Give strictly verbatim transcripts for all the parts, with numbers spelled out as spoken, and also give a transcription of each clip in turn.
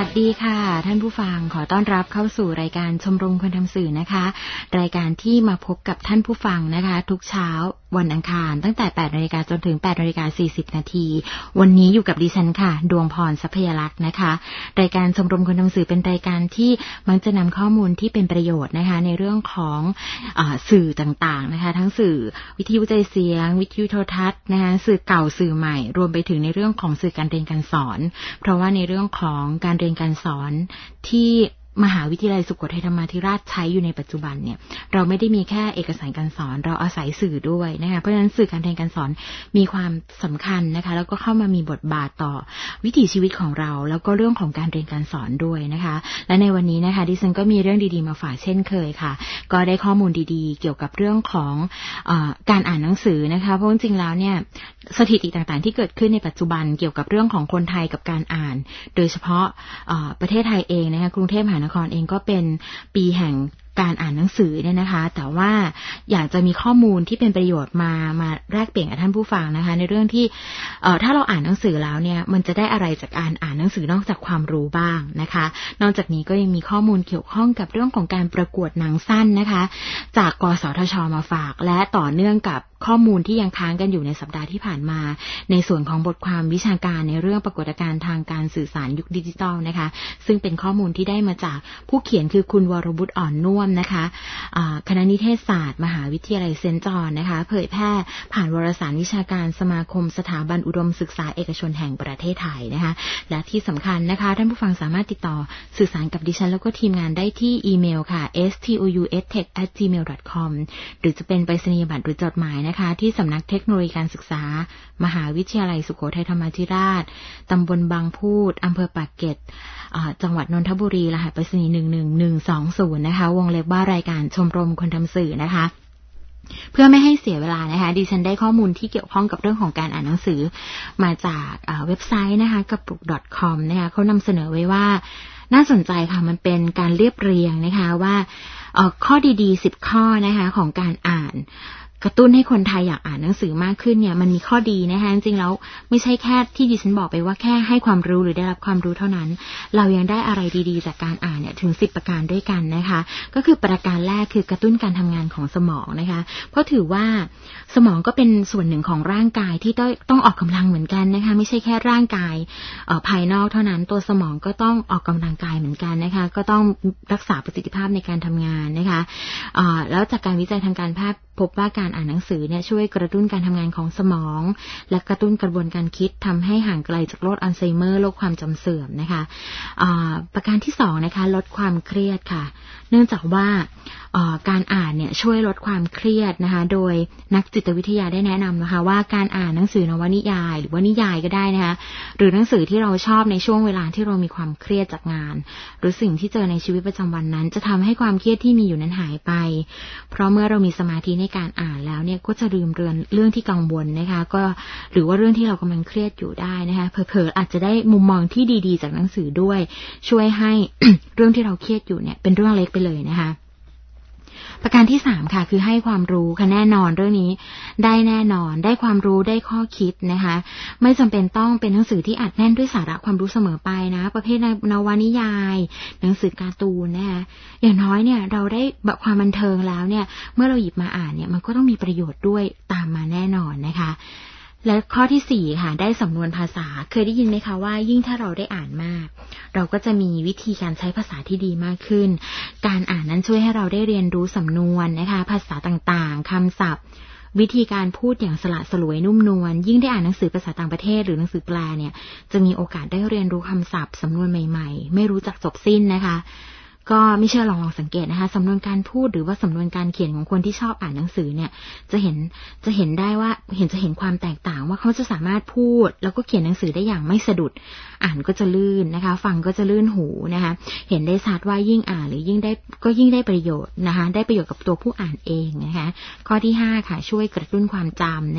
สดีค่ะท่านผู้ฟังขอต้อนรับเข้าสู่รายการชมรมคนทำสื่อนะคะรายการที่มาพบกับท่านผู้ฟังนะคะทุกเช้าวันอังคารตั้งแต่ แปดนาฬิกา จนถึง แปดนาฬิกาสี่สิบ นาทีวันนี้อยู่กับดิฉันค่ะดวงพรทรัพยลักษณ์นะคะรายการชมรมคนทำสื่อเป็นรายการที่มักจะนำข้อมูลที่เป็นประโยชน์นะคะในเรื่องของอ่าสื่อต่างๆนะคะทั้งสื่อวิทยุใจเสียงวิทยุโทรทัศน์นะคะสื่อเก่าสื่อใหม่รวมไปถึงในเรื่องของสื่อการเรียนการสอนเพราะว่าในเรื่องของการเรียนการสอนที่มหาวิทยาลัยสุโขทัยธรรมาธิราชใช้อยู่ในปัจจุบันเนี่ยเราไม่ได้มีแค่เอกสารการสอนเราอาศัยสื่อด้วยนะคะเพราะฉะนั้นสื่อการเรียนการสอนมีความสำคัญนะคะแล้วก็เข้ามามีบทบาทต่อวิถีชีวิตของเราแล้วก็เรื่องของการเรียนการสอนด้วยนะคะและในวันนี้นะคะดิฉันก็มีเรื่องดีๆมาฝากเช่นเคยค่ะก็ได้ข้อมูลดีๆเกี่ยวกับเรื่องของเอ่อการอ่านหนังสือนะคะเพราะจริงๆแล้วเนี่ยสถิติต่างๆที่เกิดขึ้นในปัจจุบันเกี่ยวกับเรื่องของคนไทยกับการอ่านโดยเฉพาะเอ่อประเทศไทยเองนะคะกรุงเทพมหานครเองก็เป็นปีแห่งการอ่านหนังสือเนี่ยนะคะแต่ว่าอยากจะมีข้อมูลที่เป็นประโยชน์มามาแลกเปลี่ยนกับท่านผู้ฟังนะคะในเรื่องที่เอ่อถ้าเราอ่านหนังสือแล้วเนี่ยมันจะได้อะไรจากการอ่านหนังสือนอกจากความรู้บ้างนะคะนอกจากนี้ก็ยังมีข้อมูลเกี่ยวข้องกับเรื่องของการประกวดหนังสั้นนะคะจากกสทช.มาฝากและต่อเนื่องกับข้อมูลที่ยังค้างกันอยู่ในสัปดาห์ที่ผ่านมาในส่วนของบทความวิชาการในเรื่องปรากฏการณ์ทางการสื่อสารยุคดิจิทัลนะคะซึ่งเป็นข้อมูลที่ได้มาจากผู้เขียนคือคุณวรบุตรอ่อนน่วมนะคะคณะนิเทศศาสตร์มหาวิทยาลัยเซนต์จอห์นนะคะเผยแพร่ผ่านวารสารวิชาการสมาคมสถาบันอุดมศึกษาเอกชนแห่งประเทศไทยนะคะและที่สำคัญนะคะท่านผู้ฟังสามารถติดต่อสื่อสารกับดิฉันแล้วก็ทีมงานได้ที่อีเมลค่ะ เอส ที โอ ยู เอส เทค แอท จี เมล ดอท คอม หรือจะเป็นไปรษณียบัตรหรือจดหมายนะคะที่สำนักเทคโนโลยีการศึกษามหาวิทยาลัยสุโขทัยธรรมาธิราชตำบลบางพูดอำเภอปากเกร็ดจังหวัดนนทบุรีรหัสไปรษณีย์หนึ่งหนึ่งหนึ่งสองศูนย์นะคะวงเล็บว่ารายการชมรมคนทำสื่อนะคะเพื่อไม่ให้เสียเวลานะคะดิฉันได้ข้อมูลที่เกี่ยวข้องกับเรื่องของการอ่านหนังสือมาจากเว็บไซต์นะคะกระปุก .com นะคะเขานำเสนอไว้ว่าน่าสนใจค่ะมันเป็นการเรียบเรียงนะคะว่าข้อดีๆสิบข้อนะคะของการอ่านกระตุ้นให้คนไทยอยากอ่านหนังสือมากขึ้นเนี่ยมันมีข้อดีนะคะจริงๆแล้วไม่ใช่แค่ที่ดิฉันบอกไปว่าแค่ให้ความรู้หรือได้รับความรู้เท่านั้นเรายังได้อะไรดีๆจากการอ่านเนี่ยถึงสิบประการด้วยกันนะคะก็คือประการแรกคือกระตุ้นการทำงานของสมองนะคะเพราะถือว่าสมองก็เป็นส่วนหนึ่งของร่างกายที่ต้องต้องออกกำลังเหมือนกันนะคะไม่ใช่แค่ร่างกายภายนอกเท่านั้นตัวสมองก็ต้องออกกำลังกายเหมือนกันนะคะก็ต้องรักษาประสิทธิภาพในการทำงานนะคะแล้วจากการวิจัยทางการแพทย์พบว่าการอ่านหนังสือเนี่ยช่วยกระตุ้นการทำงานของสมองและกระตุ้นกระบวนการคิดทำให้ห่างไกลจากโรคอัลไซเมอร์โรคความจำเสื่อมนะคะประการที่สองนะคะลดความเครียดค่ะเนื่องจากว่าการอ่านเนี่ยช่วยลดความเครียดนะคะโดยนักจิตวิทยาได้แนะนำนะคะว่าการอ่านหนังสือนวนิยายหรือว่านิยายก็ได้นะคะหรือหนังสือที่เราชอบในช่วงเวลาที่เรามีความเครียดจากงานหรือสิ่งที่เจอในชีวิตประจำวันนั้นจะทำให้ความเครียดที่มีอยู่นั้นหายไปเพราะเมื่อเรามีสมาธิในการอ่านแล้วเนี่ยก็จะลืมเรื่องเรื่องที่กังวลนะคะก็หรือว่าเรื่องที่เรากำลังเครียดอยู่ได้นะคะเผลอๆอาจจะได้มุมมองที่ดีๆจากหนังสือด้วยช่วยให้ เรื่องที่เราเครียดอยู่เนี่ยเป็นเรื่องเล็กไปเลยนะคะประการที่สามค่ะคือให้ความรู้ค่ะแน่นอนเรื่องนี้ได้แน่นอนได้ความรู้ได้ข้อคิดนะคะไม่จำเป็นต้องเป็นหนังสือที่อัดแน่นด้วยสาระความรู้เสมอไปนะประเภทนวนิยายหนังสือการ์ตูนนะคะอย่างน้อยเนี่ยเราได้แบบความบันเทิงแล้วเนี่ยเมื่อเราหยิบมาอ่านเนี่ยมันก็ต้องมีประโยชน์ด้วยตามมาแน่นอนนะคะและข้อที่สี่ค่ะได้สำนวนภาษาเคยได้ยินไหมคะว่ายิ่งถ้าเราได้อ่านมากเราก็จะมีวิธีการใช้ภาษาที่ดีมากขึ้นการอ่านนั้นช่วยให้เราได้เรียนรู้สำนวนนะคะภาษาต่างๆคำศัพท์วิธีการพูดอย่างสละสลวยนุ่มนวลยิ่งได้อ่านหนังสือภาษาต่างประเทศหรือหนังสือแปลเนี่ยจะมีโอกาสได้เรียนรู้คำศัพท์สำนวนใหม่ๆไม่รู้จักจบสิ้นนะคะก็ไม่เชื่อลองลองสังเกตนะคะสำนวนการพูดหรือว่าสำนวนการเขียนของคนที่ชอบอ่านหนังสือเนี่ยจะเห็นจะเห็นได้ว่าเห็นจะเห็นความแตกต่างว่าเขาจะสามารถพูดแล้วก็เขียนหนังสือได้อย่างไม่สะดุดอ่านก็จะลื่นนะคะฟังก็จะลื่นหูนะคะเห็นได้ชัดว่ายิ่งอ่านหรือยิ่งได้ก็ยิ่งได้ประโยชน์นะคะได้ประโยชน์กับตัวผู้อ่านเองนะคะข้อที่ห้าค่ะช่วยกระตุ้นความจำนะคะ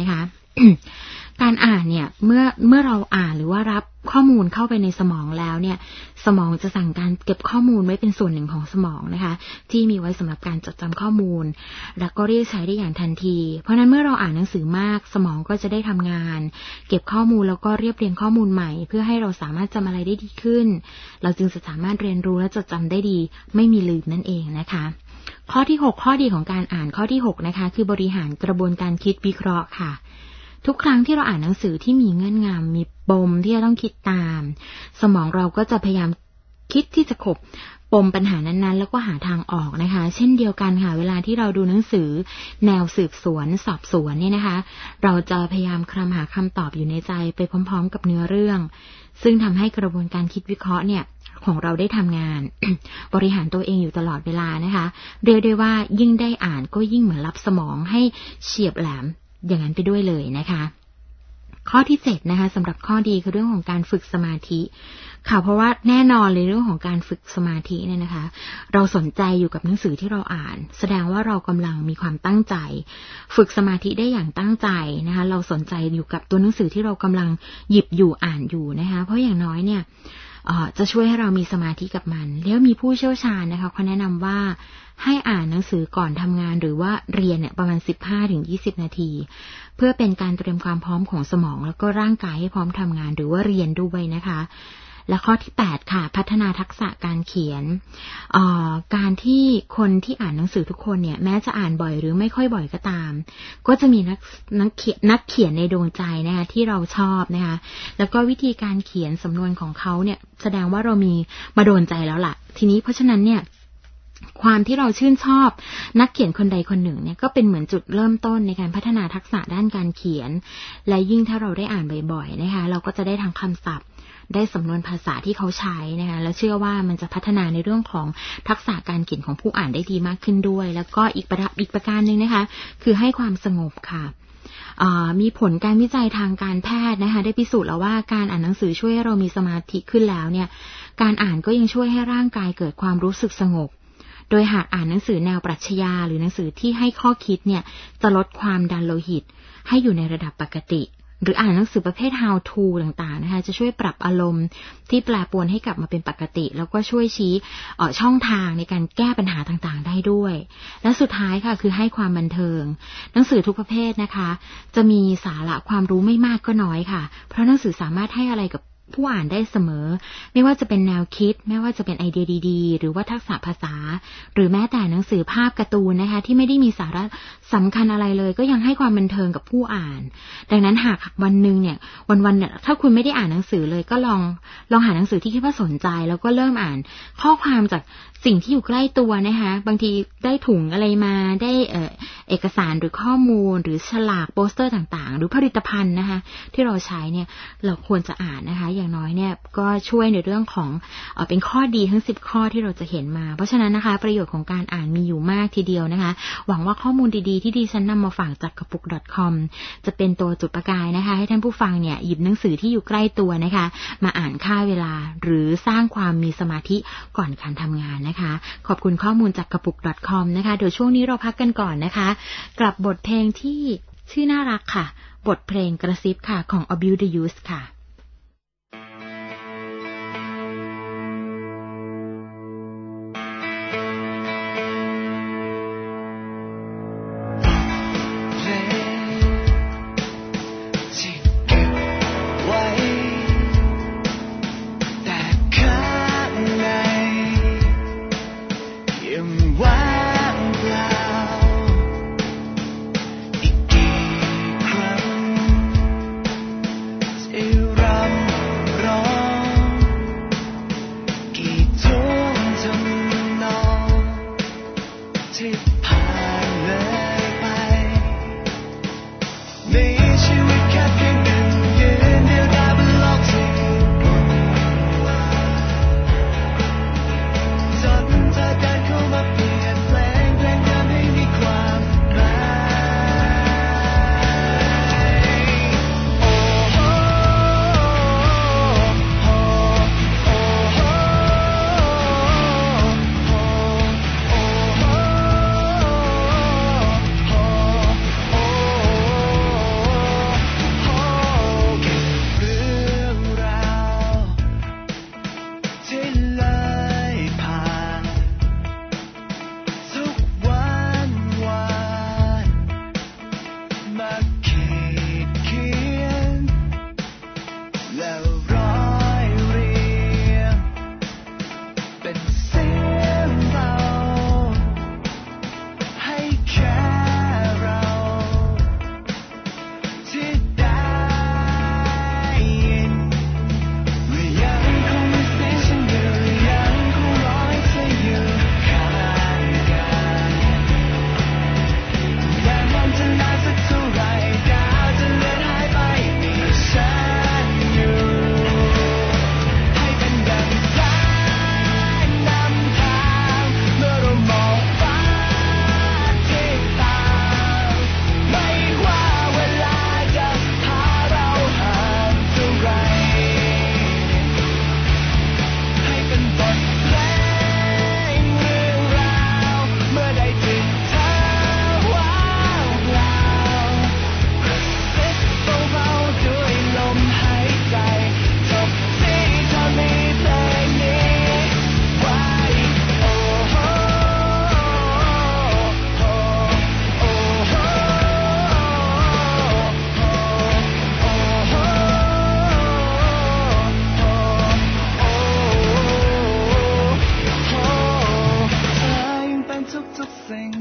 การอ่านเนี่ยเมื่อเมื่อเราอ่านหรือว่ารับข้อมูลเข้าไปในสมองแล้วเนี่ยสมองจะสั่งการเก็บข้อมูลไว้เป็นส่วนหนึ่งของสมองนะคะที่มีไว้สำหรับการจดจำข้อมูลแล้วก็เรียกใช้ได้อย่างทันทีเพราะนั้นเมื่อเราอ่านหนังสือมากสมองก็จะได้ทำงานเก็บข้อมูลแล้วก็เรียบเรียงข้อมูลใหม่เพื่อให้เราสามารถจำอะไรได้ดีขึ้นเราจึงจะสามารถเรียนรู้และจดจำได้ดีไม่มีลืมนั่นเองนะคะข้อที่หกข้อดีของการอ่านข้อที่หกนะคะคือบริหารกระบวนการคิดวิเคราะห์ค่ะทุกครั้งที่เราอ่านหนังสือที่มีเงื่อนงำมีปมที่จะต้องคิดตามสมองเราก็จะพยายามคิดที่จะขบปมปัญหานั้นๆแล้วก็หาทางออกนะคะเช่นเดียวกันค่ะเวลาที่เราดูหนังสือแนวสืบสวนสอบสวนเนี่ยนะคะเราจะพยายามคลำหาคำตอบอยู่ในใจไปพร้อมๆกับเนื้อเรื่องซึ่งทำให้กระบวนการคิดวิเคราะห์เนี่ยของเราได้ทำงาน บริหารตัวเองอยู่ตลอดเวลานะคะเรียกได้ว่ายิ่งได้อ่านก็ยิ่งเหมือนรับสมองให้เฉียบแหลมอย่างนั้นไปด้วยเลยนะคะข้อที่เจ็ดนะคะสำหรับข้อดีคือเรื่องของการฝึกสมาธิค่ะเพราะว่าแน่นอนเลยเรื่องของการฝึกสมาธิเนี่ยนะคะเราสนใจอยู่กับหนังสือที่เราอ่านแสดงว่าเรากำลังมีความตั้งใจฝึกสมาธิได้อย่างตั้งใจนะคะเราสนใจอยู่กับตัวหนังสือที่เรากำลังหยิบอยู่อ่านอยู่นะคะเพราะอย่างน้อยเนี่ยจะช่วยให้เรามีสมาธิกับมันแล้วมีผู้เชี่ยวชาญนะคะเขาแนะนำว่าให้อ่านหนังสือก่อนทำงานหรือว่าเรียนเนี่ยประมาณ สิบห้าถึงยี่สิบ นาทีเพื่อเป็นการเตรียมความพร้อมของสมองแล้วก็ร่างกายให้พร้อมทำงานหรือว่าเรียนด้วยนะคะและข้อที่แปดค่ะพัฒนาทักษะการเขียนการที่คนที่อ่านหนังสือทุกคนเนี่ยแม้จะอ่านบ่อยหรือไม่ค่อยบ่อยก็ตามก็จะมีนักนักเขียนนักเขียนในดวงใจนะคะที่เราชอบนะคะแล้วก็วิธีการเขียนสำนวนของเขาเนี่ยแสดงว่าเรามีมาโดนใจแล้วล่ะทีนี้เพราะฉะนั้นเนี่ยความที่เราชื่นชอบนักเขียนคนใดคนหนึ่งเนี่ยก็เป็นเหมือนจุดเริ่มต้นในการพัฒนาทักษะด้านการเขียนและยิ่งถ้าเราได้อ่านบ่อยๆนะคะเราก็จะได้ทั้งคำศัพท์ได้สำนวนภาษาที่เขาใช้นะคะแล้วเชื่อว่ามันจะพัฒนาในเรื่องของทักษะการเขียนของผู้อ่านได้ดีมากขึ้นด้วยแล้วก็อีกประอีกประการนึงนะคะคือให้ความสงบค่ะมีผลการวิจัยทางการแพทย์นะคะได้พิสูจน์แล้วว่าการอ่านหนังสือช่วยให้เรามีสมาธิขึ้นแล้วเนี่ยการอ่านก็ยังช่วยให้ร่างกายเกิดความรู้สึกสงบโดยหากอ่านหนังสือแนวปรัชญาหรือหนังสือที่ให้ข้อคิดเนี่ยจะลดความดันโลหิตให้อยู่ในระดับปกติหรืออ่านหนังสือประเภท how to ต่างๆนะคะจะช่วยปรับอารมณ์ที่แปรปรวนให้กลับมาเป็นปกติแล้วก็ช่วยชี้ช่องทางในการแก้ปัญหาต่างๆได้ด้วยและสุดท้ายค่ะคือให้ความบันเทิงหนังสือทุกประเภทนะคะจะมีสาระความรู้ไม่มากก็น้อยค่ะเพราะหนังสือสามารถให้อะไรกับผู้อ่านได้เสมอไม่ว่าจะเป็นแนวคิดไม่ว่าจะเป็นไอเดียดีๆหรือว่าทักษะภาษาหรือแม้แต่หนังสือภาพการ์ตูนนะคะที่ไม่ได้มีสาระสำคัญอะไรเลยก็ยังให้ความบันเทิงกับผู้อ่านดังนั้นหากวันนึงเนี่ยวันๆเนี่ยถ้าคุณไม่ได้อ่านหนังสือเลยก็ลองลองหาหนังสือที่คิดว่าสนใจแล้วก็เริ่มอ่านข้อความจากสิ่งที่อยู่ใกล้ตัวนะคะบางทีได้ถุงอะไรมาได้เอ่อเอกสารหรือข้อมูลหรือฉลากโปสเตอร์ต่างๆหรือผลิตภัณฑ์นะคะที่เราใช้เนี่ยเราควรจะอ่านนะคะอย่างน้อยเนี่ยก็ช่วยในเรื่องของเอ่อเป็นข้อดีทั้งสิบข้อที่เราจะเห็นมาเพราะฉะนั้นนะคะประโยชน์ของการอ่านมีอยู่มากทีเดียวนะคะหวังว่าข้อมูลดีๆที่ดิฉันนำมาฝากจากกระปุก .com จะเป็นตัวจุดประกายนะคะให้ท่านผู้ฟังเนี่ยหยิบหนังสือที่อยู่ใกล้ตัวนะคะมาอ่านฆ่าเวลาหรือสร้างความมีสมาธิก่อนการทำงานนะคะขอบคุณข้อมูลจากกระปุก .com นะคะเดี๋ยวช่วงนี้เราพักกันก่อนนะคะกลับบทเพลงที่ชื่อน่ารักค่ะบทเพลงกระซิบค่ะของ Abuse the Use ค่ะ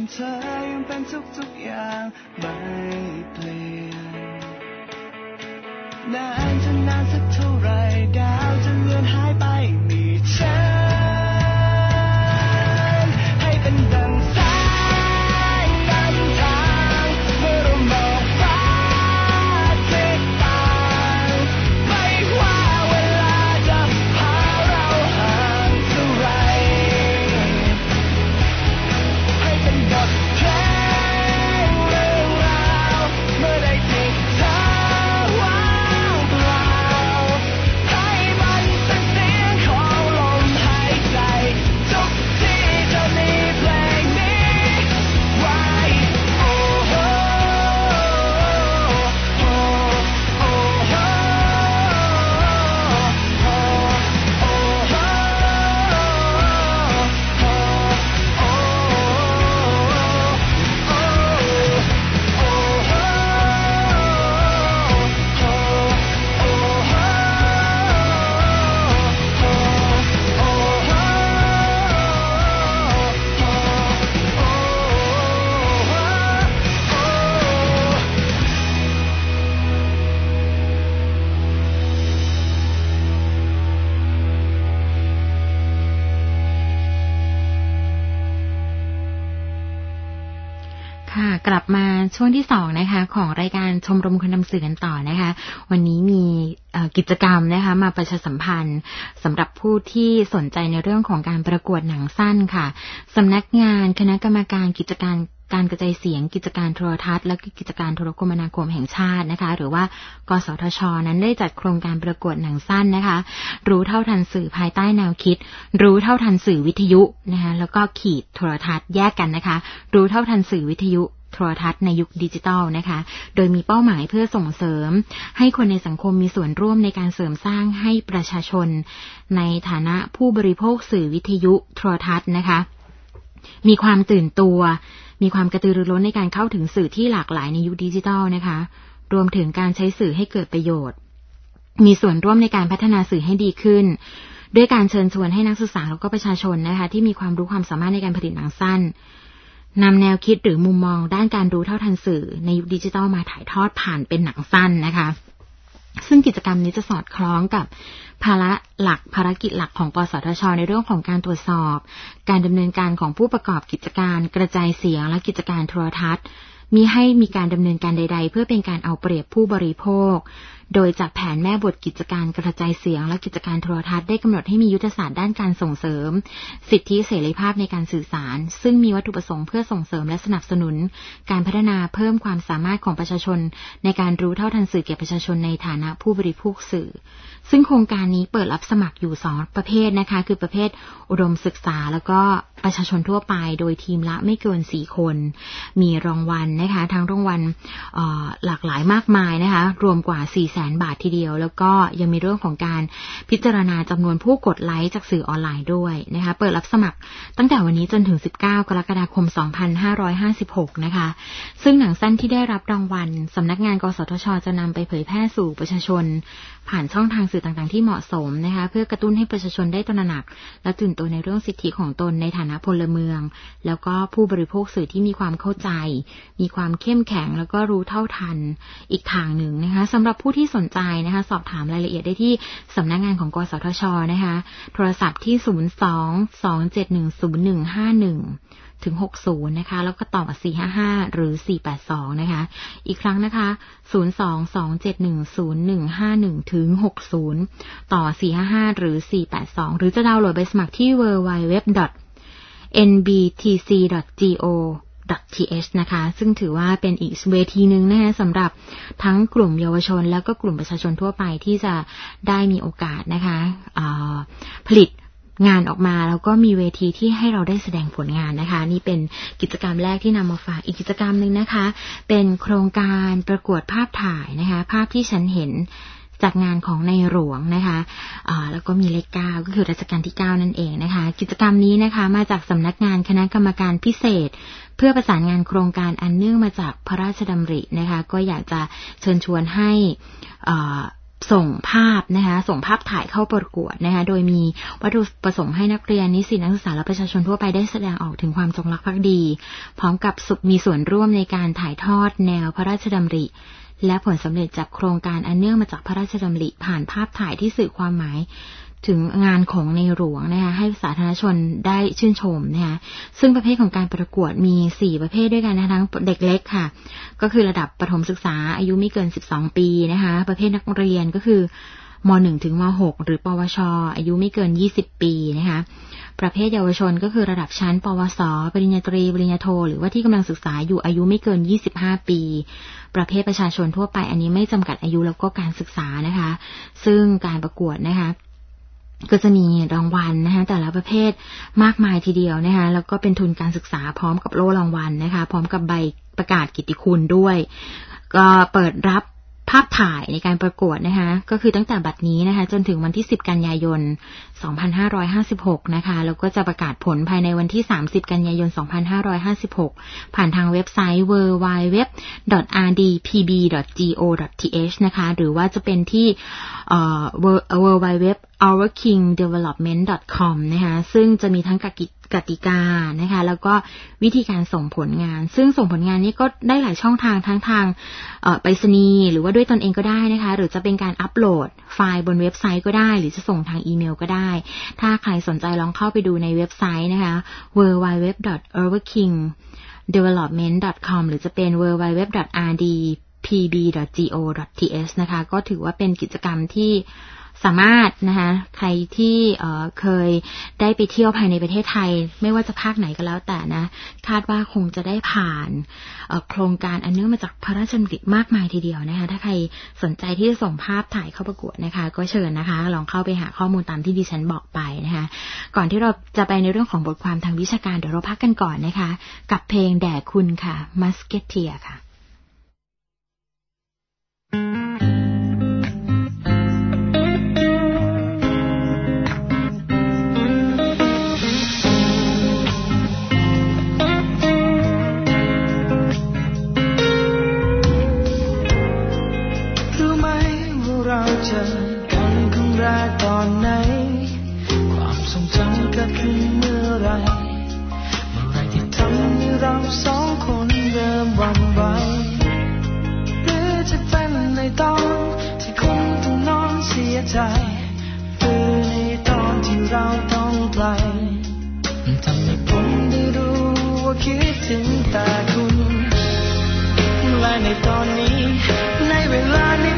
เธอยังเป็นทุกๆอย่างไม่เปลี่ยนนานจะนานสักเท่าไรดาวจะเลือนหายไปมีฉันให้เป็นดังสายนำทางเมื่อเรามองฟ้าทิศทางไม่ว่าเวลาจะพาเราห่างเท่าไรให้เป็นบทเพลงเรื่องราวเมื่อใดที่เธอว่างเปล่าให้มันเป็นเสียงของลมหายใจทุกที่จะมีเพลงนี้ไว้โอ้โหโอ้โหโอ้โหโอ้โหค่ะกลับมาช่วงที่สองนะคะของรายการชมรมคนนำสื่อกันต่อนะคะวันนี้มีกิจกรรมนะคะมาประชาสัมพันธ์สำหรับผู้ที่สนใจในเรื่องของการประกวดหนังสั้นค่ะสำนักงานคณะกรรมการกิจการการกระจายเสียงกิจการโทรทัศน์และกิจการโทรคมนาคมแห่งชาตินะคะหรือว่ากสทช.นั้นได้จัดโครงการประกวดหนังสั้นนะคะรู้เท่าทันสื่อภายใต้แนวคิดรู้เท่าทันสื่อวิทยุนะคะแล้วก็ขีดโทรทัศน์แยกกันนะคะรู้เท่าทันสื่อวิทยุโทรทัศน์ในยุคดิจิทัลนะคะโดยมีเป้าหมายเพื่อส่งเสริมให้คนในสังคมมีส่วนร่วมในการเสริมสร้างให้ประชาชนในฐานะผู้บริโภคสื่อวิทยุโทรทัศน์นะคะมีความตื่นตัวมีความกระตือรือร้นในการเข้าถึงสื่อที่หลากหลายในยุคดิจิทัลนะคะรวมถึงการใช้สื่อให้เกิดประโยชน์มีส่วนร่วมในการพัฒนาสื่อให้ดีขึ้นด้วยการเชิญชวนให้นักศึกษาแล้วก็ประชาชนนะคะที่มีความรู้ความสามารถในการผลิตหนังสั้นนำแนวคิดหรือมุมมองด้านการรู้เท่าทันสื่อในยุคดิจิทัลมาถ่ายทอดผ่านเป็นหนังสั้นนะคะซึ่งกิจกรรมนี้จะสอดคล้องกับภาระหลักภารกิจหลักของกสทช.ในเรื่องของการตรวจสอบการดำเนินการของผู้ประกอบกิจการกระจายเสียงและกิจการโทรทัศน์มิให้มีการดำเนินการใดๆเพื่อเป็นการเอาเปรียบผู้บริโภคโดยจากแผนแม่บทกิจการกระจายเสียงและกิจการโทรทัศน์ได้กำหนดให้มียุทธศาสตร์ด้านการส่งเสริมสิทธิเสรีภาพในการสื่อสารซึ่งมีวัตถุประสงค์เพื่อส่งเสริมและสนับสนุนการพัฒนาเพิ่มความสามารถของประชาชนในการรู้เท่าทันสื่อแก่ประชาชนในฐานะผู้บริโภคสื่อซึ่งโครงการนี้เปิดรับสมัครอยู่สองประเภทนะคะคือประเภทอุดมศึกษาแล้วก็ประชาชนทั่วไปโดยทีมละไม่เกินสี่คนมีรางวัลนะคะทั้งรางวัลหลากหลายมากมายนะคะรวมกว่า สี่แสน บาททีเดียวแล้วก็ยังมีเรื่องของการพิจารณาจำนวนผู้กดไลค์จากสื่อออนไลน์ด้วยนะคะเปิดรับสมัครตั้งแต่วันนี้จนถึงสิบเก้ากรกฎาคมสองพันห้าร้อยห้าสิบหกนะคะซึ่งหนังสั้นที่ได้รับรางวัลสำนักงานกสทช.จะนำไปเผยแพร่สู่ประชาชนผ่านช่องทางสื่อต่างๆที่เหมาะสมนะคะเพื่อกระตุ้นให้ประชาชนได้ตระหนักและตื่นตัวในเรื่องสิทธิของตนในฐานะพลเมืองแล้วก็ผู้บริโภคสื่อที่มีความเข้าใจมีความเข้มแข็งแล้วก็รู้เท่าทันอีกทางหนึ่งนะคะสำหรับผู้ที่สนใจนะคะสอบถามรายละเอียดได้ที่สำนักงานของกสทช.นะคะโทรศัพท์ที่ศูนย์ สอง สอง เจ็ด หนึ่ง ศูนย์ หนึ่ง ห้า หนึ่งถึงหกสิบนะคะแล้วก็ต่อสี่ห้าห้าหรือสี่แปดสองนะคะอีกครั้งนะคะศูนย์ สอง สอง เจ็ด หนึ่ง ศูนย์ หนึ่ง ห้า หนึ่งถึงหกสิบต่อสี่ห้าห้าหรือสี่แปดสองหรือจะดาวน์โหลดใบสมัครที่ ดับเบิลยู ดับเบิลยู ดับเบิลยู ดอท เอ็น บี ที ซี ดอท จี โอ ดอท ที เอช นะคะซึ่งถือว่าเป็นอีกเวทีนึงนะคะสำหรับทั้งกลุ่มเยาวชนแล้วก็กลุ่มประชาชนทั่วไปที่จะได้มีโอกาสนะคะผลิตงานออกมาแล้วก็มีเวทีที่ให้เราได้แสดงผลงานนะคะนี่เป็นกิจกรรมแรกที่นำมาฝากอีกกิจกรรมนึงนะคะเป็นโครงการประกวดภาพถ่ายนะคะภาพที่ฉันเห็นจากงานของในหลวงนะคะอ่าแล้วก็มีเลขเก้าก็คือรัชกาลที่เก้านั่นเองนะคะกิจกรรมนี้นะคะมาจากสำนักงานคณะกรรมการพิเศษเพื่อประสานงานโครงการอันเนื่องมาจากพระราชดำรินะคะก็อยากจะเชิญชวนให้อ่าส่งภาพนะคะส่งภาพถ่ายเข้าประกวดนะคะโดยมีวัตถุประสงค์ให้นักเรียนนิสิตนักศึกษาและประชาชนทั่วไปได้แสดงออกถึงความจงรักภักดีพร้อมกับมีส่วนร่วมในการถ่ายทอดแนวพระราชดำริและผลสำเร็จจากโครงการอันเนื่องมาจากพระราชดำริผ่านภาพถ่ายที่สื่อความหมายถึงงานของในหลวงนะคะให้สาธารณชนได้ชื่นชมนะคะซึ่งประเภทของการประกวดมีสี่ประเภทด้วยกันนะทั้งเด็กเล็กค่ะก็คือระดับประถมศึกษาอายุไม่เกินสิบสองปีนะคะประเภทนักเรียนก็คือม.หนึ่ง ถึงม.หก หรือปวช.อายุไม่เกินยี่สิบปีนะคะประเภทเยาวชนก็คือระดับชั้นปวส.ปริญญาตรีปริญญาโทหรือว่าที่กำลังศึกษาอยู่อายุไม่เกินยี่สิบห้าปีประเภทประชาชนทั่วไปอันนี้ไม่จำกัดอายุแล้วก็การศึกษานะคะซึ่งการประกวดนะคะก็จะมีรางวัลนะคะแต่ละประเภทมากมายทีเดียวนะคะแล้วก็เป็นทุนการศึกษาพร้อมกับโล่รางวัลนะคะพร้อมกับใบประกาศกิตติคุณด้วยก็เปิดรับภาพถ่ายในการประกวดนะคะก็คือตั้งแต่บัดนี้นะคะจนถึงวันที่สิบกันยายนสองพันห้าร้อยห้าสิบหกนะคะแล้วก็จะประกาศผลภายในวันที่สามสิบกันยายนสองพันห้าร้อยห้าสิบหกผ่านทางเว็บไซต์ ดับเบิลยู ดับเบิลยู ดับเบิลยู ดอท อาร์ ดี พี บี ดอท จี โอ ดอท ที เอช นะคะหรือว่าจะเป็นที่เอ่อ ดับเบิลยู ดับเบิลยู ดับเบิลยู ดอท our king development ดอท คอม นะคะซึ่งจะมีทั้งกติกานะคะแล้วก็วิธีการส่งผลงานซึ่งส่งผลงานนี้ก็ได้หลายช่องทางทั้งทางไปรษณีย์หรือว่าด้วยตนเองก็ได้นะคะหรือจะเป็นการอัปโหลดไฟล์บนเว็บไซต์ก็ได้หรือจะส่งทางอีเมลก็ได้ถ้าใครสนใจลองเข้าไปดูในเว็บไซต์นะคะ ดับเบิลยู ดับเบิลยู ดับเบิลยู ดอท our king development ดอท คอม หรือจะเป็น ดับเบิลยู ดับเบิลยู ดับเบิลยู ดอท อาร์ ดี พี บี ดอท จี โอ ดอท ที เอช นะคะก็ถือว่าเป็นกิจกรรมที่สามารถนะคะใครที่เอ่อเคยได้ไปเที่ยวภายในประเทศไทยไม่ว่าจะภาคไหนก็แล้วแต่นะคาดว่าคงจะได้ผ่านเอ่อโครงการอันเนื่องมาจากพระราชดำริมากมายทีเดียวนะคะถ้าใครสนใจที่จะส่งภาพถ่ายเข้าประกวดนะคะก็เชิญนะคะลองเข้าไปหาข้อมูลตามที่ดิฉันบอกไปนะคะก่อนที่เราจะไปในเรื่องของบทความทางวิชาการเดี๋ยวเราพักกันก่อนนะคะกับเพลงแด่คุณค่ะ Musketeer ค่ะเจอกันครั้งแรกตอนไหนความทรงจำเกิดขึ้นเมื่อไรเมื่อไรที่ทำให้เราสองคนเริ่มหวั่นไหวหรือจะเป็นในตอนที่คนต้องนอนเสียใจหรือในตอนที่เราต้องไกลทำให้ผมได้รู้ว่าคิดถึงแต่คุณและในตอนนี้ในเวลานี้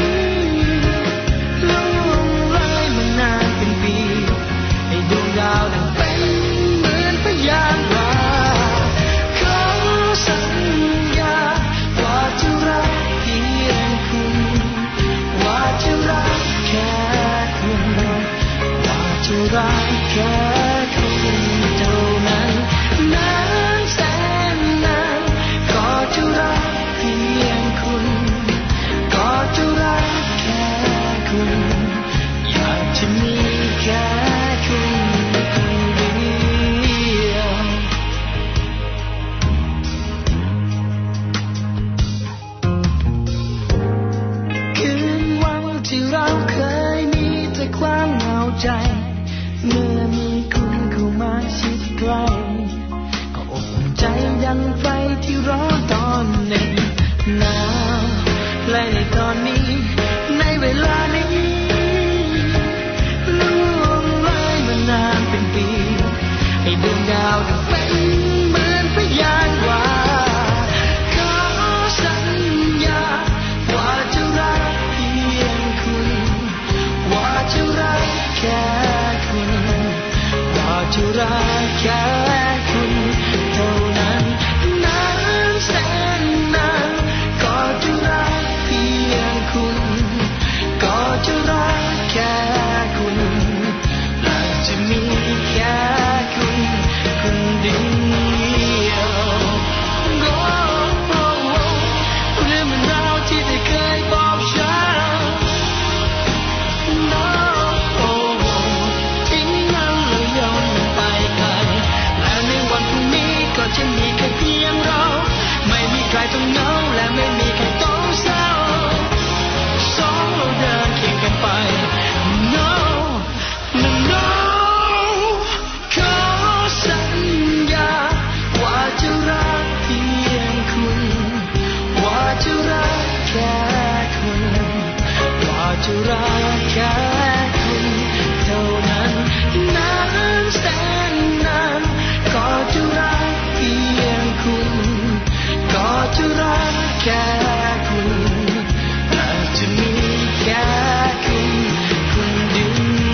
ดาวดังเป็นเหมือนพยานว่าขอสัญญาว่าจะรักเพียงคุณว่าจะรักแค่คุณว่าจะรักแค่คุณเท่านั้นนานแสนนานก็จะรักเพียงคุณก็จะรักแค่คุณอยากจะมีแค่คุณใจเมื่อมีคุณเข้ามาชิดใกล้ก็อบอุ่นใจดังไฟที่ร้อนตอนหนึ่งหนาวและในตอนนี้ในเวลานี้ล่วงเลยมานานเป็นปีให้ดวงดาวดังเป็นเหมือนพยานว่าขอสัญญาว่าจะรักเพียงคุณว่าจะรักแค่คุณว่าจะรักแค่คุณเท่านั้นนานแสจะรักแค่คุณเท่านั้นนานแสนนานก็จะรักเพียงคุณก็จะรักแค่คุณอาจจะมีแค่คุณคนเดียว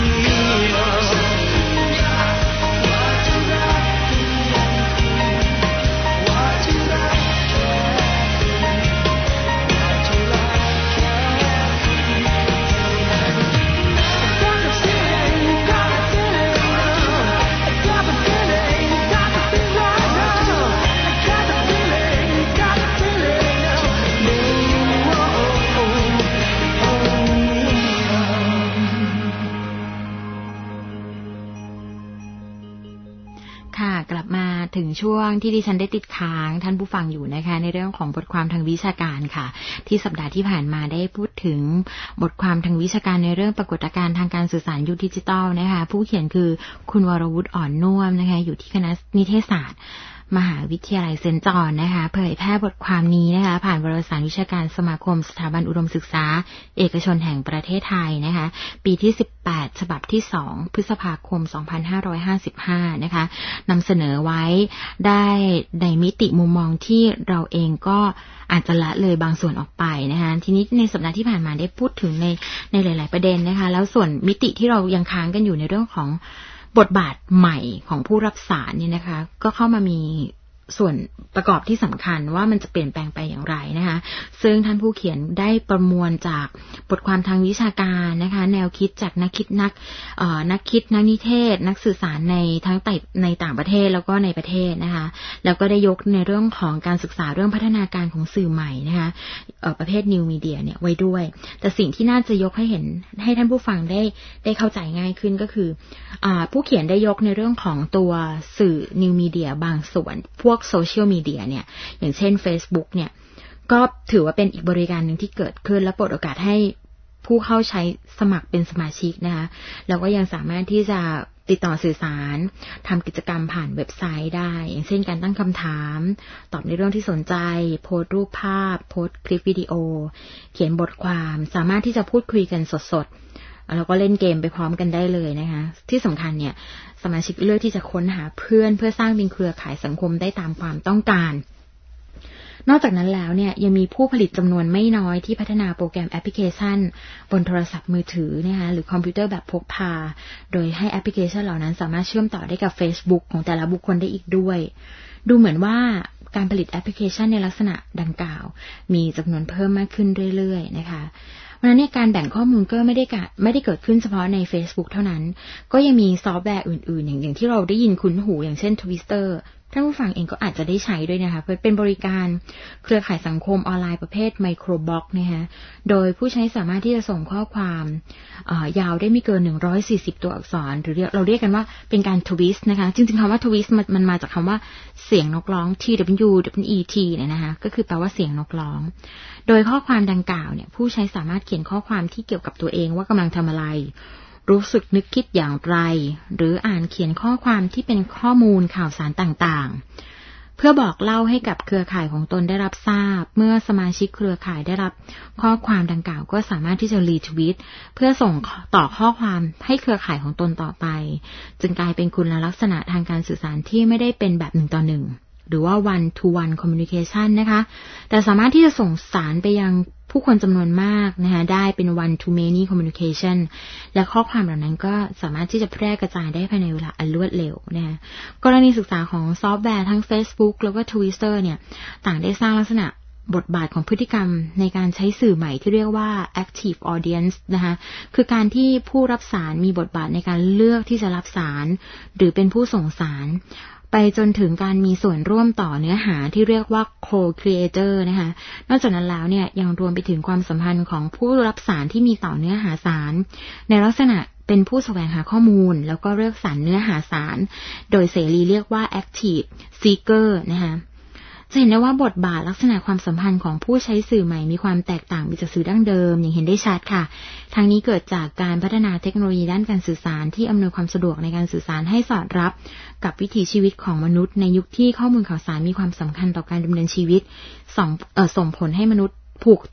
กลับมาถึงช่วงที่ดิฉันได้ติดค้างท่านผู้ฟังอยู่นะคะในเรื่องของบทความทางวิชาการค่ะที่สัปดาห์ที่ผ่านมาได้พูดถึงบทความทางวิชาการในเรื่องปรากฏการณ์ทางการสื่อสารยุคดิจิทัลนะคะผู้เขียนคือคุณวรวุฒิอ่อนน่วมนะคะอยู่ที่คณะนิเทศศาสตร์มหาวิทยาลัยเซนต์จอห์นนะคะเผยแพร่บทความนี้นะคะผ่านวารสารวิชาการสมาคมสถาบันอุดมศึกษาเอกชนแห่งประเทศไทยนะคะปีที่สิบแปดฉบับที่สองพฤษภาคมสองพันห้าร้อยห้าสิบห้านะคะนำเสนอไว้ได้ในมิติมุมมองที่เราเองก็อาจจะละเลยบางส่วนออกไปนะคะทีนี้ในสัปดาห์ที่ผ่านมาได้พูดถึงในในหลายๆประเด็นนะคะแล้วส่วนมิติที่เรายังค้างกันอยู่ในเรื่องของบทบาทใหม่ของผู้รับสารเนี่ยนะคะก็เข้ามามีส่วนประกอบที่สำคัญว่ามันจะเปลี่ยนแปลงไปอย่างไรนะคะซึ่งท่านผู้เขียนได้ประมวลจากบทความทางวิชาการนะคะแนวคิดจากนักคิดนักเอ่อนักคิดนักนิเทศนักสื่อสารในทั้งในต่างประเทศแล้วก็ในประเทศนะคะแล้วก็ได้ยกในเรื่องของการศึกษาเรื่องพัฒนาการของสื่อใหม่นะคะเอ่อประเภท New Media เนี่ยไว้ด้วยแต่สิ่งที่น่าจะยกให้เห็นให้ท่านผู้ฟังได้ได้เข้าใจง่ายขึ้นก็คืออ่าผู้เขียนได้ยกในเรื่องของตัวสื่อ New Media บางส่วนพวกโซเชียลมีเดียเนี่ยอย่างเช่น Facebook เนี่ยก็ถือว่าเป็นอีกบริการหนึ่งที่เกิดขึ้นและเปิดโอกาสให้ผู้เข้าใช้สมัครเป็นสมาชิกนะคะแล้วก็ยังสามารถที่จะติดต่อสื่อสารทำกิจกรรมผ่านเว็บไซต์ได้อย่างเช่นการตั้งคำถามตอบในเรื่องที่สนใจโพสต์รูปภาพโพสต์คลิปวิดีโอเขียนบทความสามารถที่จะพูดคุยกันสดๆแล้วก็เล่นเกมไปพร้อมกันได้เลยนะคะที่สำคัญเนี่ยสมาชิกเลือกที่จะค้นหาเพื่อนเพื่อสร้างเป็นเครือข่ายสังคมได้ตามความต้องการนอกจากนั้นแล้วเนี่ยยังมีผู้ผลิตจำนวนไม่น้อยที่พัฒนาโปรแกรมแอปพลิเคชันบนโทรศัพท์มือถือนะคะหรือคอมพิวเตอร์แบบพกพาโดยให้แอปพลิเคชันเหล่านั้นสามารถเชื่อมต่อได้กับ Facebook ของแต่ละบุคคลได้อีกด้วยดูเหมือนว่าการผลิตแอปพลิเคชันในลักษณะดังกล่าวมีจำนวนเพิ่มมากขึ้นเรื่อยๆนะคะเพราะฉะนั้นเนี่ยการแบ่งข้อมูลก็ไม่ได้ไม่ได้เกิดขึ้นเฉพาะใน Facebook เท่านั้นก็ยังมีซอฟต์แวร์อื่นๆอย่างอย่างที่เราได้ยินคุ้นหูอย่างเช่น Twitter ท่านผู้ฟังเองก็อาจจะได้ใช้ด้วยนะคะเพื่อเป็นบริการเครือข่ายสังคมออนไลน์ประเภทไมโครบล็อกนะคะโดยผู้ใช้สามารถที่จะส่งข้อความยาวได้ไม่เกินหนึ่งร้อยสี่สิบตัวอักษรหรือเราเรียกกันว่าเป็นการทวิสต์นะคะจริงๆคำว่าทวิสต์มันมันมาจากคำว่าเสียงนกร้อง T W W E T เนี่ยนะคะก็คือแปลว่าเสียงนกร้องโดยข้อความดังกล่าวเนี่ยผู้ใช้สามารถเขียนข้อความที่เกี่ยวกับตัวเองว่ากำลังทำอะไรรู้สึกนึกคิดอย่างไรหรืออ่านเขียนข้อความที่เป็นข้อมูลข่าวสารต่างๆเพื่อบอกเล่าให้กับเครือข่ายของตนได้รับทราบเมื่อสมาชิกเครือข่ายได้รับข้อความดังกล่าวก็สามารถที่จะรีทวีตเพื่อส่งต่อข้อความให้เครือข่ายของตนต่อไปจึงกลายเป็นคุณลักษณะทางการสื่อสารที่ไม่ได้เป็นแบบหนึ่งต่อหนึ่งหรือว่า one to one communication นะคะแต่สามารถที่จะส่งสารไปยังผู้คนจำนวนมากนะคะได้เป็น one to many communication และข้อความเหล่านั้นก็สามารถที่จะแพร่กระจายได้ภายในเวลาอันรวดเร็วนะคะกรณีศึกษาของซอฟต์แวร์ทั้ง Facebook แล้วก็ Twitter เนี่ยต่างได้สร้างลักษณะบทบาทของพฤติกรรมในการใช้สื่อใหม่ที่เรียกว่า active audience นะคะคือการที่ผู้รับสารมีบทบาทในการเลือกที่จะรับสารหรือเป็นผู้ส่งสารไปจนถึงการมีส่วนร่วมต่อเนื้อหาที่เรียกว่า co-creator นะคะนอกจากนั้นแล้วเนี่ยยังรวมไปถึงความสัมพันธ์ของผู้รับสารที่มีต่อเนื้อหาสารในลักษณะเป็นผู้แสวงหาข้อมูลแล้วก็เลือกสรรเนื้อหาสารโดยเสรีเรียกว่า active seeker นะคะจะเห็นได้ว่าบทบาทลักษณะความสัมพันธ์ของผู้ใช้สื่อใหม่มีความแตกต่างไปจากสื่อดั้งเดิมอย่างเห็นได้ชัดค่ะทางนี้เกิดจากการพัฒนาเทคโนโลยีด้านการสื่อสารที่อำนวยความสะดวกในการสื่อสารให้สอดรับกับวิถีชีวิตของมนุษย์ในยุคที่ข้อมูลข่าวสารมีความสำคัญต่อการดำเนินชีวิตส่งเอ่อส่งผลให้มนุษย์ผูกติด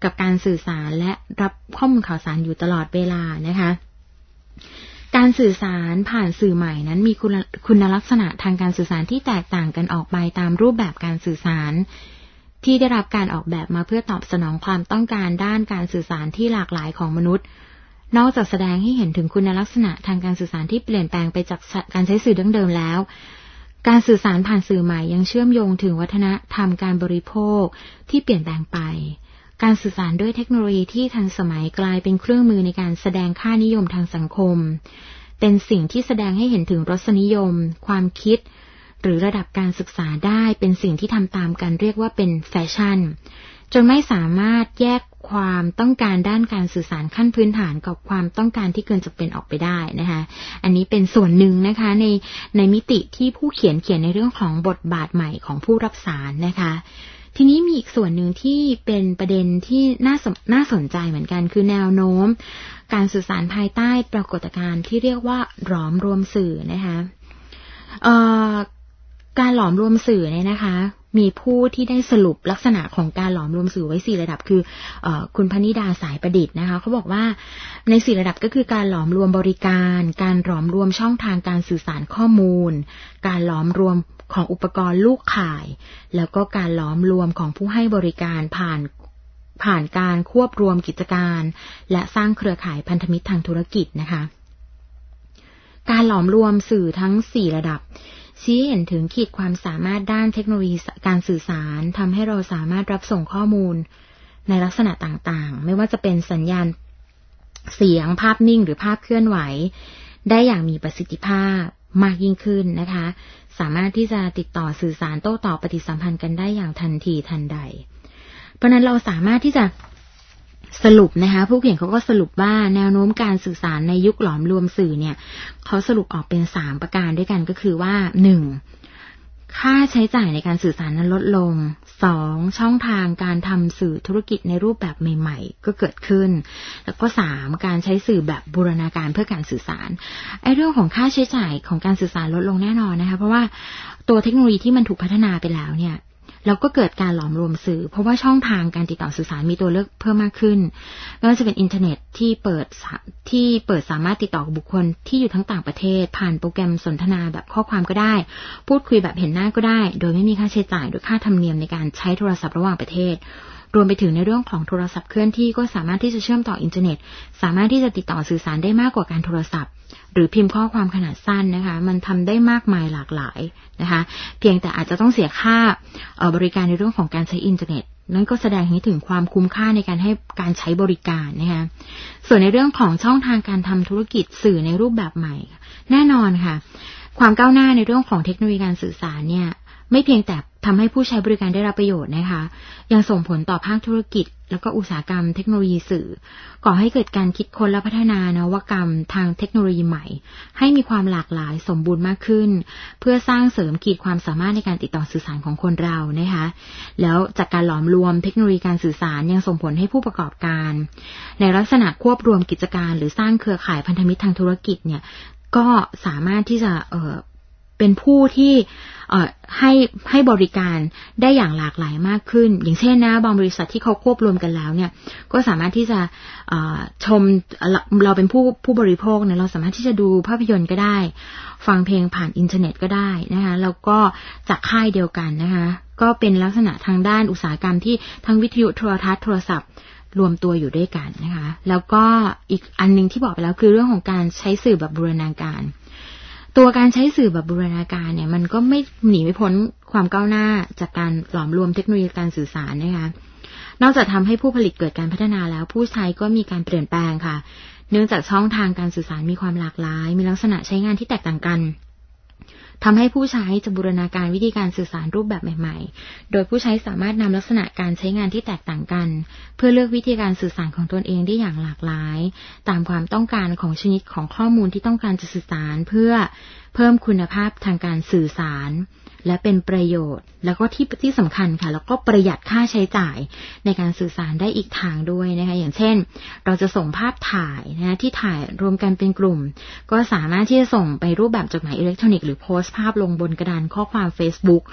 กับการสื่อสารและรับข้อมูลข่าวสารอยู่ตลอดเวลานะคะการสื่อสารผ่านสื่อใหม่นั้นมีคุณคุณลักษณะทางการสื่อสารที่แตกต่างกันออกไปตามรูปแบบการสื่อสารที่ได้รับการออกแบบมาเพื่อตอบสนองความต้องการด้านการสื่อสารที่หลากหลายของมนุษย์นอกจากแสดงให้เห็นถึงคุณลักษณะทางการสื่อสารที่เปลี่ยนแปลงไปจากการใช้สื่อดั้งเดิมแล้วการสื่อสารผ่านสื่อใหม่ยังเชื่อมโยงถึงวัฒนธรรมการบริโภคที่เปลี่ยนแปลงไปการสื่อสารด้วยเทคโนโลยีที่ทันสมัยกลายเป็นเครื่องมือในการแสดงค่านิยมทางสังคมเป็นสิ่งที่แสดงให้เห็นถึงรสนิยมความคิดหรือระดับการศึกษาได้เป็นสิ่งที่ทำตามกันเรียกว่าเป็นแฟชั่นจนไม่สามารถแยกความต้องการด้านการสื่อสารขั้นพื้นฐานกับความต้องการที่เกินจำเป็นออกไปได้นะคะอันนี้เป็นส่วนหนึ่งนะคะในในมิติที่ผู้เขียนเขียนในเรื่องของบทบาทใหม่ของผู้รับสารนะคะทีนี้มีอีกส่วนหนึ่งที่เป็นประเด็นที่น่าน่าสนใจเหมือนกันคือแนวโน้มการสื่อสารภายใต้ปรากฏการณ์ที่เรียกว่าหลอมรวมสื่อนะคะเอ่อการหลอมรวมสื่อเนี่ยนะคะมีผู้ที่ได้สรุปลักษณะของการหลอมรวมสื่อไว้สี่ระดับคือเอ่อคุณพนิดาสายประดิษฐ์นะคะเขาบอกว่าในสี่ระดับก็คือการหลอมรวมบริการการหลอมรวมช่องทางการสื่อสารข้อมูลการหลอมรวมของอุปกรณ์ลูกข่ายแล้วก็การหลอมรวมของผู้ให้บริการผ่านผ่านการควบรวมกิจการและสร้างเครือข่ายพันธมิตรทางธุรกิจนะคะการหลอมรวมสื่อทั้งสี่ระดับชี้เห็นถึงขีดความสามารถด้านเทคโนโลยีการสื่อสารทำให้เราสามารถรับส่งข้อมูลในลักษณะต่างๆไม่ว่าจะเป็นสัญญาณเสียงภาพนิ่งหรือภาพเคลื่อนไหวได้อย่างมีประสิทธิภาพมากยิ่งขึ้นนะคะสามารถที่จะติดต่อสื่อสารโต้ตอบปฏิสัมพันธ์กันได้อย่างทันทีทันใดเพราะนั้นเราสามารถที่จะสรุปนะคะผู้เขียนเขาก็สรุปว่าแนวโน้มการสื่อสารในยุคหลอมรวมสื่อเนี่ยเขาสรุปออกเป็นสามประการด้วยกันก็คือว่าหนึ่งค่าใช้จ่ายในการสื่อสารนั้นลดลงสองช่องทางการทำสื่อธุรกิจในรูปแบบใหม่ๆก็เกิดขึ้นแล้วก็สามการใช้สื่อแบบบูรณาการเพื่อการสื่อสารไอ้เรื่องของค่าใช้จ่ายของการสื่อสารลดลงแน่นอนนะคะเพราะว่าตัวเทคโนโลยีที่มันถูกพัฒนาไปแล้วเนี่ยเราก็เกิดการหลอมรวมสื่อเพราะว่าช่องทางการติดต่อสื่อสารมีตัวเลือกเพิ่มมากขึ้นไม่ว่าจะเป็นอินเทอร์เน็ตที่เปิดที่เปิดสามารถติดต่อกับบุคคลที่อยู่ทั้งต่างประเทศผ่านโปรแกรมสนทนาแบบข้อความก็ได้พูดคุยแบบเห็นหน้าก็ได้โดยไม่มีค่าใช้จ่ายโดยค่าธรรมเนียมในการใช้โทรศัพท์ระหว่างประเทศรวมไปถึงในเรื่องของโทรศัพท์เคลื่อนที่ก็สามารถที่จะเชื่อมต่ออินเทอร์เน็ตสามารถที่จะติดต่อสื่อสารได้มากกว่าการโทรศัพท์หรือพิมพ์ข้อความขนาดสั้นนะคะมันทำได้มากมายหลากหลายนะคะเพียงแต่อาจจะต้องเสียค่าบริการในเรื่องของการใช้อินเทอร์เน็ตนั่นก็แสดงให้ถึงความคุ้มค่าในการให้การใช้บริการนะคะส่วนในเรื่องของช่องทางการทำธุรกิจสื่อในรูปแบบใหม่แน่นอนค่ะความก้าวหน้าในเรื่องของเทคโนโลยีการสื่อสารเนี่ยไม่เพียงแต่ทำให้ผู้ใช้บริการได้รับประโยชน์นะคะยังส่งผลต่อภาคธุรกิจแล้วก็อุตสาหกรรมเทคโนโลยีสื่อก่อให้เกิดการคิดค้นและพัฒนานวัตกรรมทางเทคโนโลยีใหม่ให้มีความหลากหลายสมบูรณ์มากขึ้นเพื่อสร้างเสริมขีดความสามารถในการติดต่อสื่อสารของคนเรานะคะแล้วจากการหลอมรวมเทคโนโลยีการสื่อสารยังส่งผลให้ผู้ประกอบการในลักษณะควบรวมกิจการหรือสร้างเครือข่ายพันธมิตรทางธุรกิจเนี่ยก็สามารถที่จะเอ่อเป็นผู้ที่เอ่อให้ให้บริการได้อย่างหลากหลายมากขึ้นอย่างเช่นนะบางบริษัทที่เขาควบรวมกันแล้วเนี่ยก็สามารถที่จะเอ่อชมเราเป็นผู้ผู้บริโภคเนี่ยเราสามารถที่จะดูภาพยนตร์ก็ได้ฟังเพลงผ่านอินเทอร์เน็ตก็ได้นะคะแล้วก็จากค่ายเดียวกันนะคะก็เป็นลักษณะทางด้านอุตสาหกรรมที่ทั้งวิทยุโทรทัศน์โทรศัพท์รวมตัวอยู่ด้วยกันนะคะแล้วก็อีกอันนึงที่บอกไปแล้วคือเรื่องของการใช้สื่อแบบบูรณาการตัวการใช้สื่อแบบบูรณาการเนี่ยมันก็ไม่หนีไม่พ้นความก้าวหน้าจากการหลอมรวมเทคโนโลยีการสื่อสารนะคะนอกจากทำให้ผู้ผลิตเกิดการพัฒนาแล้วผู้ใช้ก็มีการเปลี่ยนแปลงค่ะเนื่องจากช่องทางการสื่อสารมีความหลากหลายมีลักษณะใช้งานที่แตกต่างกันทำให้ผู้ใช้จะบูรณาการวิธีการสื่อสารรูปแบบใหม่ๆโดยผู้ใช้สามารถนำลักษณะการใช้งานที่แตกต่างกันเพื่อเลือกวิธีการสื่อสารของตนเองได้อย่างหลากหลายตามความต้องการของชนิดของข้อมูลที่ต้องการจะสื่อสารเพื่อเพิ่มคุณภาพทางการสื่อสารและเป็นประโยชน์แล้วก็ที่ที่สำคัญค่ะแล้วก็ประหยัดค่าใช้จ่ายในการสื่อสารได้อีกทางด้วยนะคะอย่างเช่นเราจะส่งภาพถ่ายนะที่ถ่ายรวมกันเป็นกลุ่มก็สามารถที่จะส่งไปรูปแบบจดหมายอิเล็กทรอนิกส์หรือโพสต์ภาพลงบนกระดานข้อความ Facebook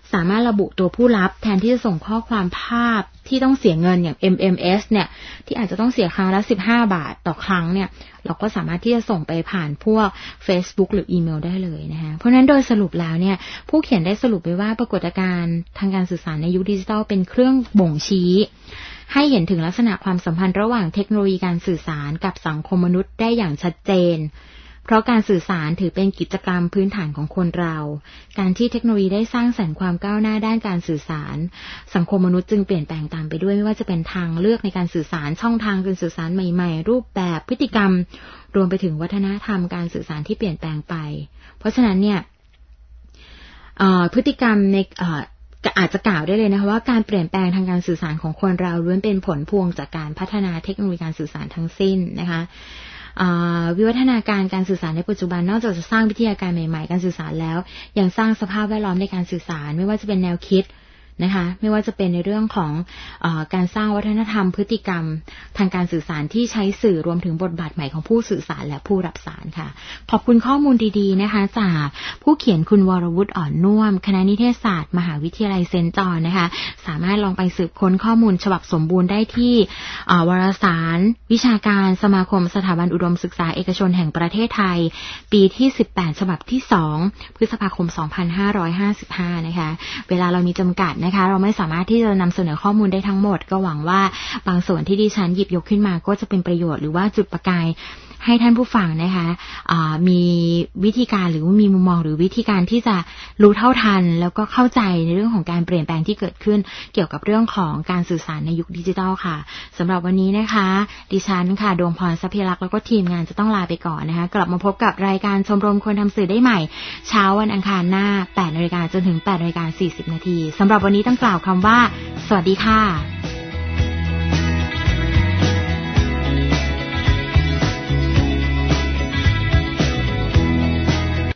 สามารถระบุตัวผู้รับแทนที่จะส่งข้อความภาพที่ต้องเสียเงินอย่าง เอ็ม เอ็ม เอส เนี่ยที่อาจจะต้องเสียครั้งละสิบห้าบาทต่อครั้งเนี่ยเราก็สามารถที่จะส่งไปผ่านพวก Facebook หรืออีเมลได้เลยนะคะเพราะฉะนั้นโดยสรุปแล้วเนี่ยผู้เขียนได้สรุปไว้ว่าปรากฏการณ์ทางการสื่อสารในยุคดิจิทัลเป็นเครื่องบ่งชี้ให้เห็นถึงลักษณะความสัมพันธ์ระหว่างเทคโนโลยีการสื่อสารกับสังคมมนุษย์ได้อย่างชัดเจนเพราะการสื่อสารถือเป็นกิจกรรมพื้นฐานของคนเราการที่เทคโนโลยีได้สร้างสรรค์ความก้าวหน้าด้านการสื่อสารสังคมมนุษย์จึงเปลี่ยนแปลงตามไปด้วยไม่ว่าจะเป็นทางเลือกในการสื่อสารช่องทางการสื่อสารใหม่ๆรูปแบบพฤติกรรมรวมไปถึงวัฒนธรรมการสื่อสารที่เปลี่ยนแปลงไปเพราะฉะนั้นเนี่ยพฤติกรรมในอาจจะกล่าวได้เลยนะคะว่าการเปลี่ยนแปลงทางการสื่อสารของคนเราล้วนเป็นผลพวงจากการพัฒนาเทคโนโลยีการสื่อสารทั้งสิ้นนะคะวิวัฒนาการการสื่อสารในปัจจุบันนอกจากจะสร้างวิทยาการใหม่ๆการสื่อสารแล้วยังสร้างสภาพแวดล้อมในการสื่อสารไม่ว่าจะเป็นแนวคิดนะคะไม่ว่าจะเป็นในเรื่องของเอ่อการสร้างวัฒนธรรมพฤติกรรมทางการสื่อสารที่ใช้สื่อรวมถึงบทบาทใหม่ของผู้สื่อสารและผู้รับสารค่ะขอบคุณข้อมูลดีๆนะคะจากผู้เขียนคุณวรวุฒิอ่อนน่วมคณะนิเทศศาสตร์มหาวิทยาลัยเซนต์จอห์นนะคะสามารถลองไปสืบค้นข้อมูลฉบับสมบูรณ์ได้ที่วารสารวิชาการสมาคมสถาบันอุดมศึกษาเอกชนแห่งประเทศไทยปีที่สิบแปดฉบับที่สองพฤษภาคมสองพันห้าร้อยห้าสิบห้านะคะเวลาเรามีจำกัดนะคะเราไม่สามารถที่จะนำเสนอข้อมูลได้ทั้งหมดก็หวังว่าบางส่วนที่ดิฉันหยิบยกขึ้นมาก็จะเป็นประโยชน์หรือว่าจุดประกายให้ท่านผู้ฟังนะคะมีวิธีการหรือว่ามีมุมมองหรือวิธีการที่จะรู้เท่าทันแล้วก็เข้าใจในเรื่องของการเปลี่ยนแปลงที่เกิดขึ้นเกี่ยวกับเรื่องของการสื่อสารในยุคดิจิทัลค่ะสำหรับวันนี้นะคะดิฉันค่ะดวงพรทรัพยลักษณ์แล้วก็ทีมงานจะต้องลาไปก่อนนะคะกลับมาพบกับรายการชมรมคนทำสื่อได้ใหม่เช้าวันอังคารหน้า แปดนาฬิกา จนถึง แปดนาฬิกาสี่สิบนาทีสำหรับวันนี้ต้องกล่าวคำว่าสวัสดีค่ะ